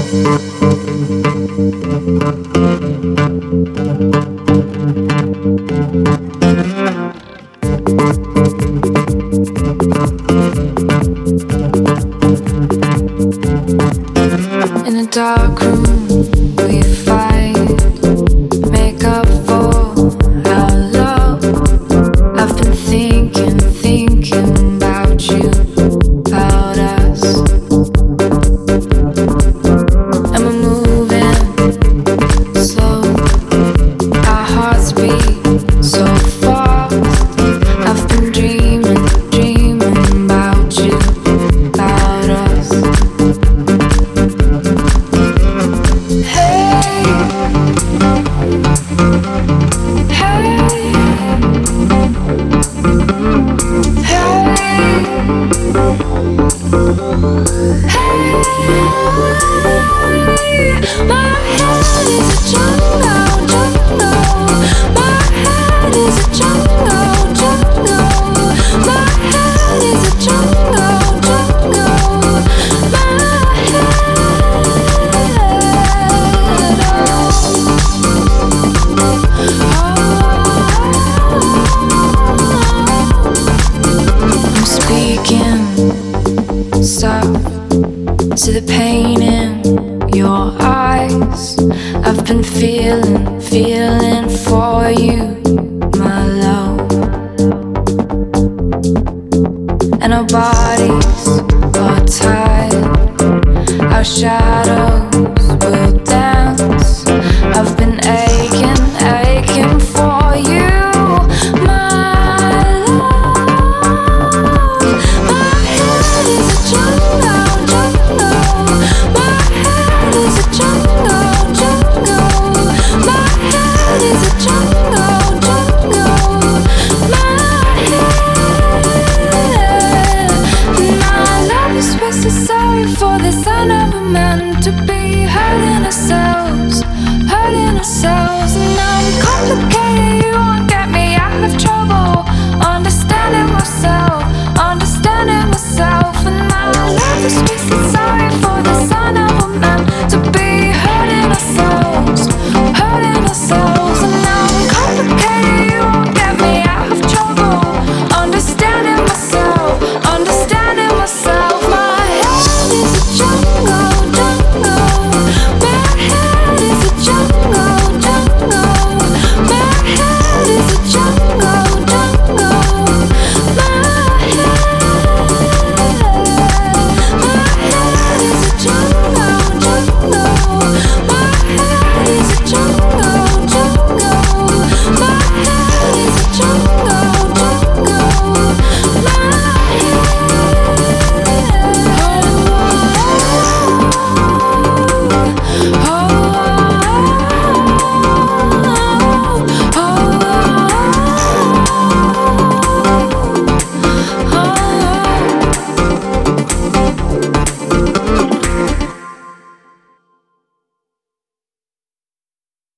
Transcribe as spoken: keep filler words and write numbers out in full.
dark room we fight, make up for our love. I've been thinking, thinking about you, about us. And we're moving slow, our hearts beat so fast. I've been dreaming, dreaming about you, about us. Stop to the pain in your eyes. I've been feeling, feeling for you, my love. And our bodies are tied, our shadows will dance. I've been aching, aching for you, my love. My head is a jungle, jungle. My head is a jungle, jungle. My head is a jungle, jungle. My head. My love is supposed to sorry for this. I never meant to be hurting ourselves, hurting ourselves. And I'm complicated.